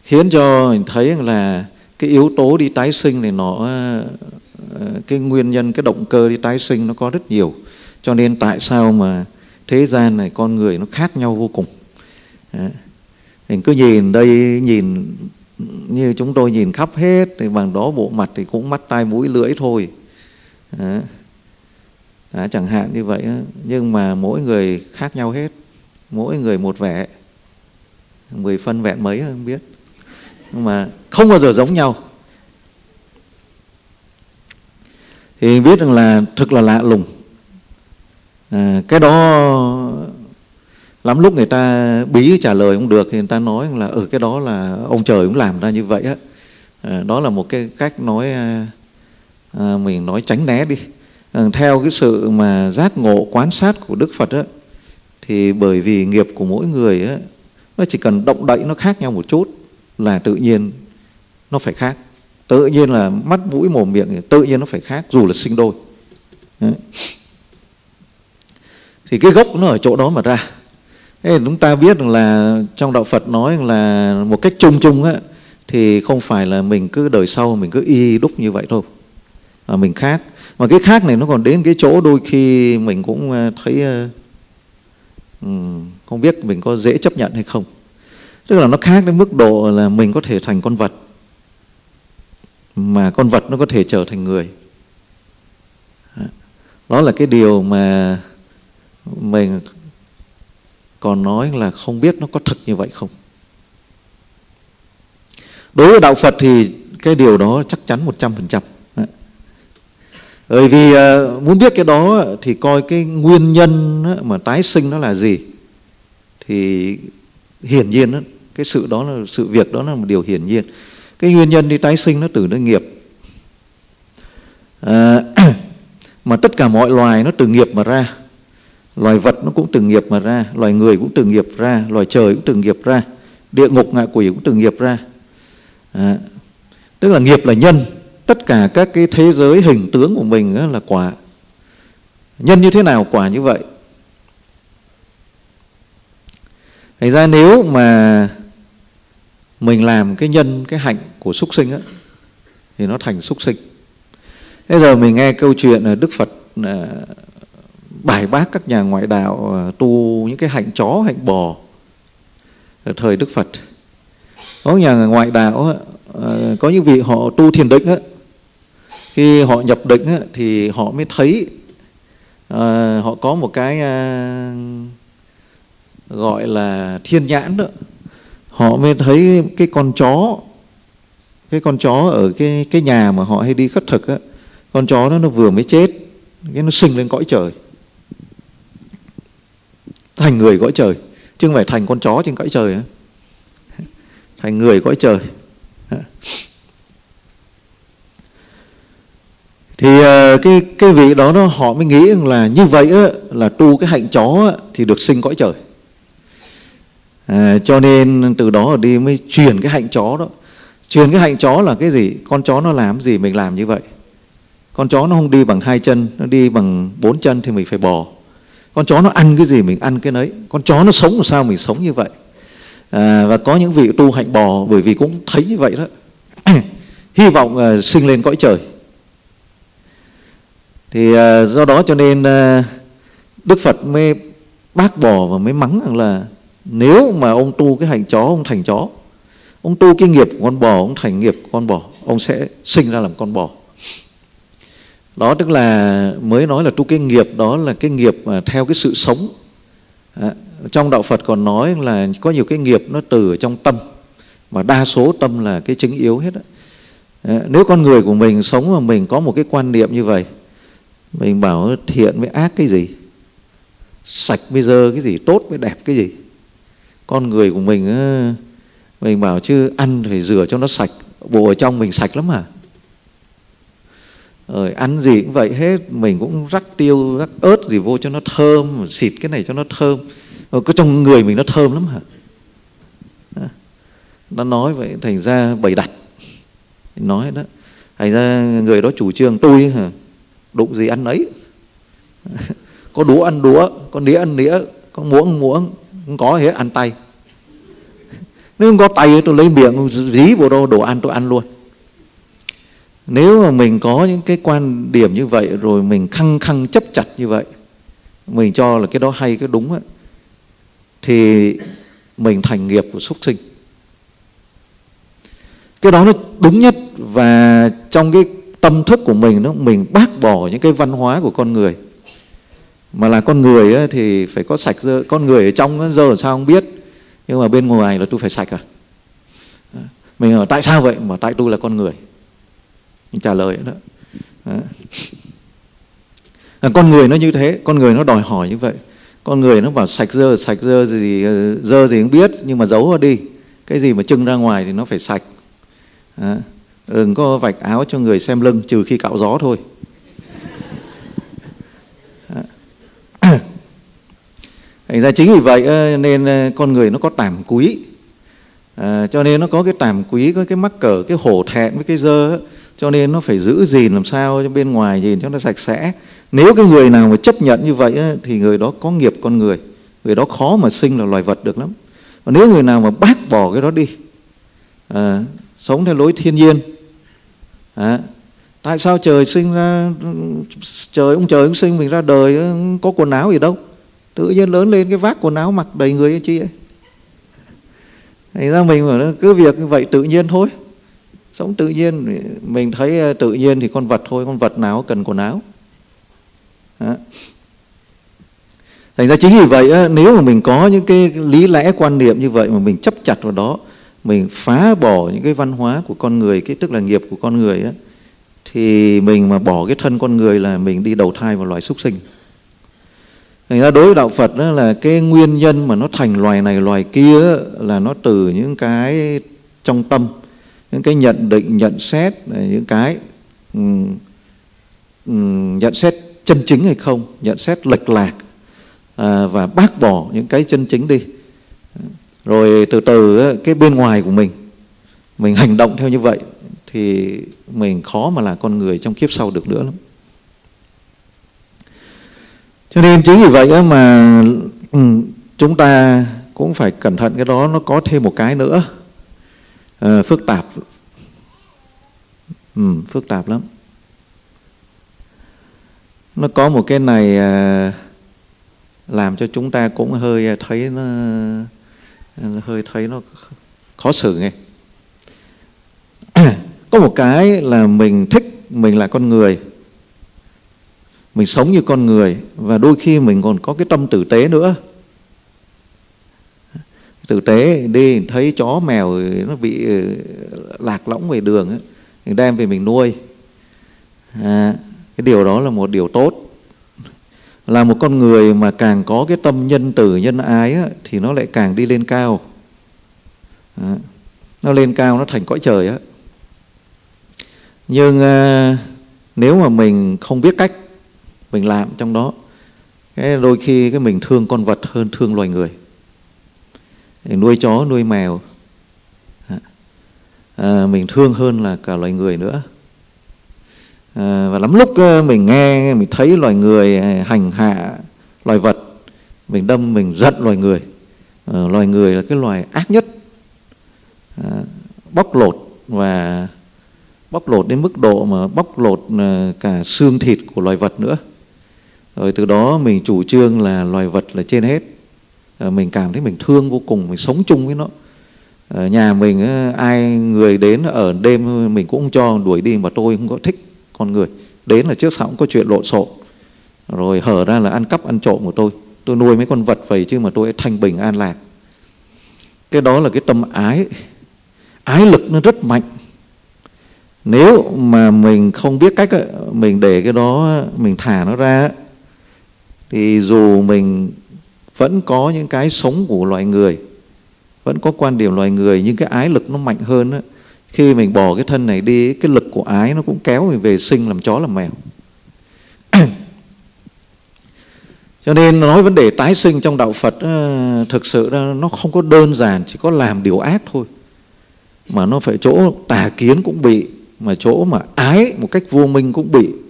khiến cho mình thấy là cái yếu tố đi tái sinh này nó, cái nguyên nhân, cái động cơ đi tái sinh nó có rất nhiều. Cho nên tại sao mà thế gian này con người nó khác nhau vô cùng. Mình cứ nhìn đây, nhìn như chúng tôi nhìn khắp hết thì bằng đó bộ mặt thì cũng mắt tai mũi lưỡi thôi. Chẳng hạn như vậy. Nhưng mà mỗi người khác nhau hết, mỗi người một vẻ, 10 phân vẹn mấy không biết, nhưng mà không bao giờ giống nhau. Thì biết rằng là thực là lạ lùng. Cái đó lắm lúc người ta bí trả lời không được thì người ta nói là cái đó là ông trời cũng làm ra như vậy á. Đó là một cái cách nói, mình nói tránh né đi. Theo cái sự mà giác ngộ quan sát của Đức Phật á, thì bởi vì nghiệp của mỗi người á, nó chỉ cần động đậy nó khác nhau một chút là tự nhiên nó phải khác. Tự nhiên là mắt mũi mồm miệng tự nhiên nó phải khác, dù là sinh đôi. Thì cái gốc nó ở chỗ đó mà ra. Thế chúng ta biết rằng là trong đạo Phật nói là một cách chung chung á, thì không phải là mình cứ đời sau mình cứ y đúc như vậy thôi, mà mình khác. Mà cái khác này nó còn đến cái chỗ đôi khi mình cũng thấy không biết mình có dễ chấp nhận hay không. Tức là nó khác đến mức độ là mình có thể thành con vật, mà con vật nó có thể trở thành người. Đó là cái điều mà mình còn nói là không biết nó có thực như vậy không. Đối với đạo Phật thì cái điều đó chắc chắn 100%. Bởi vì muốn biết cái đó thì coi cái nguyên nhân mà tái sinh nó là gì. Thì hiển nhiên đó, cái sự đó là sự việc đó là một điều hiển nhiên. Cái nguyên nhân đi tái sinh nó từ nơi nghiệp. Mà tất cả mọi loài nó từ nghiệp mà ra. Loài vật nó cũng từ nghiệp mà ra, loài người cũng từ nghiệp ra, loài trời cũng từ nghiệp ra, địa ngục ngạ quỷ cũng từ nghiệp ra. Tức là nghiệp là nhân. Tất cả các cái thế giới hình tướng của mình là quả. Nhân như thế nào quả như vậy. Thành ra nếu mà mình làm cái nhân, cái hạnh của súc sinh á, thì nó thành súc sinh. Bây giờ mình nghe câu chuyện là Đức Phật bài bác các nhà ngoại đạo tu những cái hạnh chó, hạnh bò. Ở thời Đức Phật có nhà ngoại đạo, có những vị họ tu thiền định á, khi họ nhập định á, thì họ mới thấy họ có một cái gọi là thiên nhãn đó. Họ mới thấy cái con chó ở cái nhà mà họ hay đi khất thực á, con chó đó nó vừa mới chết, cái nó sinh lên cõi trời, thành người cõi trời, chứ không phải thành con chó trên cõi trời, thành người cõi trời. Thì cái vị đó họ mới nghĩ là như vậy á, là tu cái hạnh chó á, thì được sinh cõi trời. Cho nên từ đó ở đi mới truyền cái hạnh chó đó. Truyền cái hạnh chó là cái gì? Con chó nó làm gì mình làm như vậy. Con chó nó không đi bằng 2 chân, nó đi bằng 4 chân thì mình phải bò. Con chó nó ăn cái gì mình ăn cái nấy. Con chó nó sống làm sao mình sống như vậy. Và có những vị tu hạnh bò bởi vì cũng thấy như vậy đó. Hy vọng sinh lên cõi trời. Thì do đó cho nên Đức Phật mới bác bỏ và mới mắng rằng là nếu mà ông tu cái hạnh chó, ông thành chó. Ông tu cái nghiệp của con bò, ông thành nghiệp của con bò, ông sẽ sinh ra làm con bò. Đó tức là mới nói là tu cái nghiệp đó là cái nghiệp theo cái sự sống. Trong đạo Phật còn nói là có nhiều cái nghiệp nó từ ở trong tâm, mà đa số tâm là cái chính yếu hết. Nếu con người của mình sống mà mình có một cái quan niệm như vậy, mình bảo thiện với ác cái gì, sạch với dơ cái gì, tốt với đẹp cái gì. Con người của mình bảo chứ ăn phải rửa cho nó sạch, bộ ở trong mình sạch lắm à. Rồi ăn gì cũng vậy hết, mình cũng rắc tiêu, rắc ớt gì vô cho nó thơm, xịt cái này cho nó thơm. Rồi cái trong người mình nó thơm lắm hả? Nó nói vậy thành ra bày đặt. Nói đó. Thành ra người đó chủ trương tôi hả? Đụng gì ăn ấy. Có đũa ăn đũa, có nĩa ăn nĩa, có muỗng ăn muỗng, không có hết ăn tay. Nếu không có tay tôi lấy miệng dí vào đồ ăn tôi ăn luôn. Nếu mà mình có những cái quan điểm như vậy, rồi mình khăng khăng chấp chặt như vậy, mình cho là cái đó hay, cái đúng ấy, thì mình thành nghiệp của súc sinh. Cái đó nó đúng nhất. Và trong cái tâm thức của mình bác bỏ những cái văn hóa của con người. Mà là con người ấy, thì phải có sạch dơ. Con người ở trong dơ làm sao không biết, nhưng mà bên ngoài là tôi phải sạch à. Mình hỏi tại sao vậy? Mà tại tôi là con người. Mình trả lời đó. Con người nó như thế, con người nó đòi hỏi như vậy. Con người nó bảo sạch dơ gì không biết, nhưng mà giấu nó đi. Cái gì mà trưng ra ngoài thì nó phải sạch. Đừng có vạch áo cho người xem lưng, trừ khi cạo gió thôi. Thành ra chính vì vậy nên con người nó có tàm quý. Cho nên nó có cái tàm quý, có cái mắc cỡ, cái hổ thẹn với cái dơ. Cho nên nó phải giữ gìn làm sao cho bên ngoài nhìn cho nó sạch sẽ. Nếu cái người nào mà chấp nhận như vậy thì người đó có nghiệp con người. Người đó khó mà sinh là loài vật được lắm. Và nếu người nào mà bác bỏ cái đó đi, sống theo lối thiên nhiên. Tại sao trời sinh ra, ông trời cũng sinh mình ra đời có quần áo gì đâu, tự nhiên lớn lên cái vác quần áo mặc đầy người chi ấy. Thành ra mình bảo cứ việc như vậy tự nhiên thôi, sống tự nhiên. Mình thấy tự nhiên thì con vật thôi, con vật nào cần quần áo. Thành ra chính vì vậy nếu mà mình có những cái lý lẽ quan niệm như vậy mà mình chấp chặt vào đó, mình phá bỏ những cái văn hóa của con người, cái tức là nghiệp của con người ấy, thì mình mà bỏ cái thân con người là mình đi đầu thai vào loài súc sinh. Thành ra đối với đạo Phật đó là cái nguyên nhân mà nó thành loài này loài kia là nó từ những cái trong tâm, những cái nhận định, nhận xét, những cái nhận xét chân chính hay không, nhận xét lệch lạc, và bác bỏ những cái chân chính đi. Rồi từ từ cái bên ngoài của mình hành động theo như vậy thì mình khó mà là con người trong kiếp sau được nữa lắm. Cho nên chính vì vậy mà chúng ta cũng phải cẩn thận cái đó. Nó có thêm một cái nữa phức tạp, phức tạp lắm. Nó có một cái này làm cho chúng ta cũng hơi thấy nó khó xử nghe. Có một cái là mình thích mình là con người, mình sống như con người, và đôi khi mình còn có cái tâm tử tế nữa. Tử tế đi thấy chó mèo nó bị lạc lõng về đường ấy, mình đem về mình nuôi. Cái điều đó là một điều tốt. Là một con người mà càng có cái tâm nhân từ, nhân ái á, thì nó lại càng đi lên cao. Nó lên cao, nó thành cõi trời á. Nhưng nếu mà mình không biết cách mình làm trong đó, đôi khi cái mình thương con vật hơn thương loài người. Nuôi chó, nuôi mèo mình thương hơn là cả loài người nữa. Và lắm lúc mình nghe, mình thấy loài người hành hạ loài vật, mình đâm, mình giận loài người. Loài người là cái loài ác nhất, bóc lột, và bóc lột đến mức độ mà bóc lột cả xương thịt của loài vật nữa. Rồi từ đó mình chủ trương là loài vật là trên hết. Mình cảm thấy mình thương vô cùng, mình sống chung với nó. Nhà mình ai người đến ở đêm mình cũng không cho, đuổi đi, mà tôi không có thích con người đến là trước sau cũng có chuyện lộn xộn, rồi hở ra là ăn cắp ăn trộm của tôi. Tôi nuôi mấy con vật vậy chứ mà tôi thanh bình an lạc. Cái đó là cái tâm ái lực nó rất mạnh. Nếu mà mình không biết cách mình để cái đó, mình thả nó ra, thì dù mình vẫn có những cái sống của loài người, vẫn có quan điểm loài người, nhưng cái ái lực nó mạnh hơn á. Khi mình bỏ cái thân này đi, cái lực của ái nó cũng kéo mình về sinh làm chó làm mèo. Cho nên nói vấn đề tái sinh trong đạo Phật thực sự nó không có đơn giản chỉ có làm điều ác thôi, mà nó phải chỗ tà kiến cũng bị, mà chỗ mà ái một cách vô minh cũng bị.